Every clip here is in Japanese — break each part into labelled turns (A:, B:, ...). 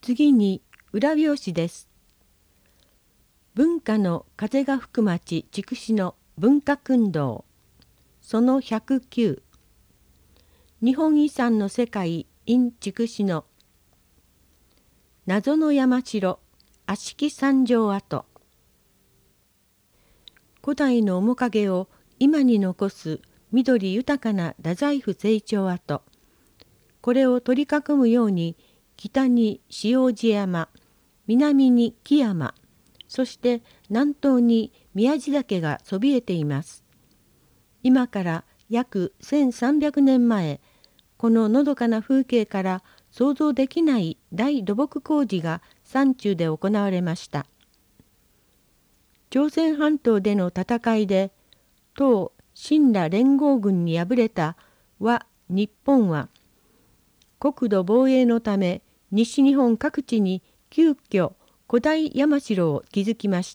A: 次に裏表紙です。文化の風が吹く町筑紫の文化訓導その109日本遺産の世界 in 筑紫の謎の山城悪しき三条跡。古代の面影を今に残す緑豊かな太宰府成長跡。これを取り囲むように北に塩路山、南に木山、そして南東に宮地岳がそびえています。今から約1300年前、こののどかな風景から想像できない大土木工事が山中で行われました。朝鮮半島での戦いで唐親羅連合軍に敗れた日本は国土防衛のため西日本各地に急遽古代山城を築きました。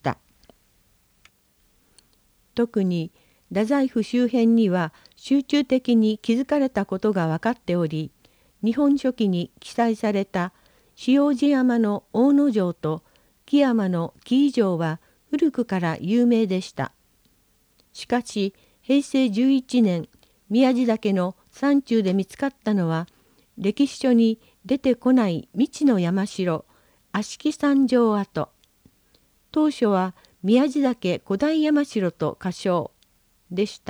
A: 特に太宰府周辺には集中的に築かれたことが分かっており、日本書紀に記載された塩路山の大野城と木山の木井城は古くから有名でした。しかし平成11年、宮地岳の山中で見つかったのは歴史書に出てこない未知の山城悪しき三条跡。当初は宮地岳古代山城と仮称でした。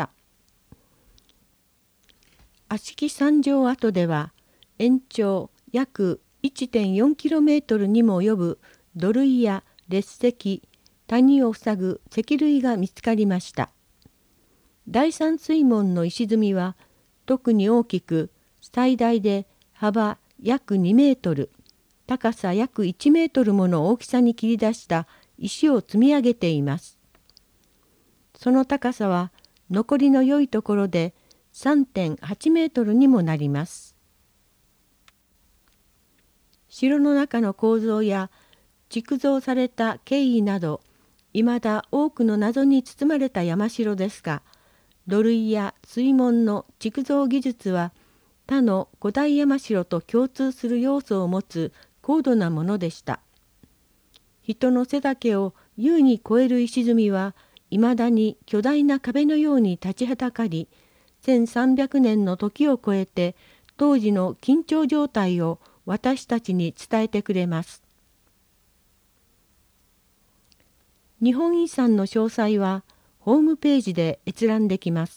A: 悪しき三条跡では延長約 1.4km にも及ぶ土塁や列石、谷を塞ぐ石塁が見つかりました。第三水門の石積みは特に大きく、最大で幅約2メートル、高さ約1メートルもの大きさに切り出した石を積み上げています。その高さは残りの良いところで 3.8 メートルにもなります。城の中の構造や築造された経緯など、いまだ多くの謎に包まれた山城ですが、土塁や水門の築造技術は他の古代山城と共通する要素を持つ高度なものでした。人の背丈を優に超える石積みはいまだに巨大な壁のように立ちはだかり、1300年の時を超えて当時の緊張状態を私たちに伝えてくれます。日本遺産の詳細はホームページで閲覧できます。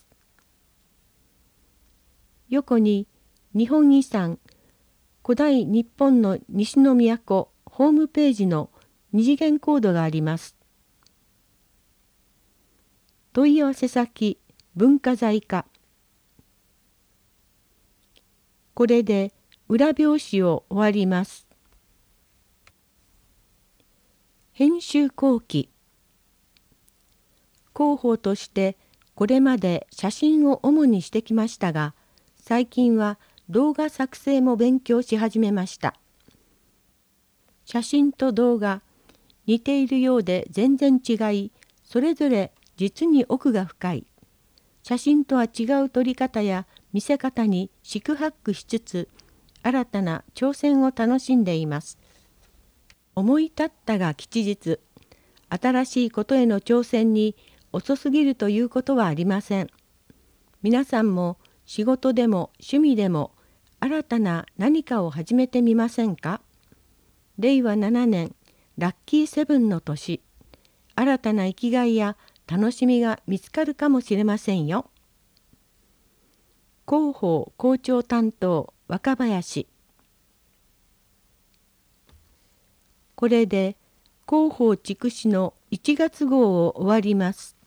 A: 横に日本遺産古代日本の西の都ホームページの二次元コードがあります。問い合わせ先文化財課。これで裏表紙を終わります。編集後期。広報としてこれまで写真を主にしてきましたが、最近は動画作成も勉強し始めました。写真と動画、似ているようで全然違い、それぞれ実に奥が深い。写真とは違う撮り方や見せ方に四苦八苦しつつ、新たな挑戦を楽しんでいます。思い立ったが吉日、新しいことへの挑戦に遅すぎるということはありません。皆さんも仕事でも趣味でも新たな何かを始めてみませんか。令和7年ラッキーセブンの年、新たな生きがいや楽しみが見つかるかもしれませんよ。広報校長担当若林。これで広報筑紫の1月号を終わります。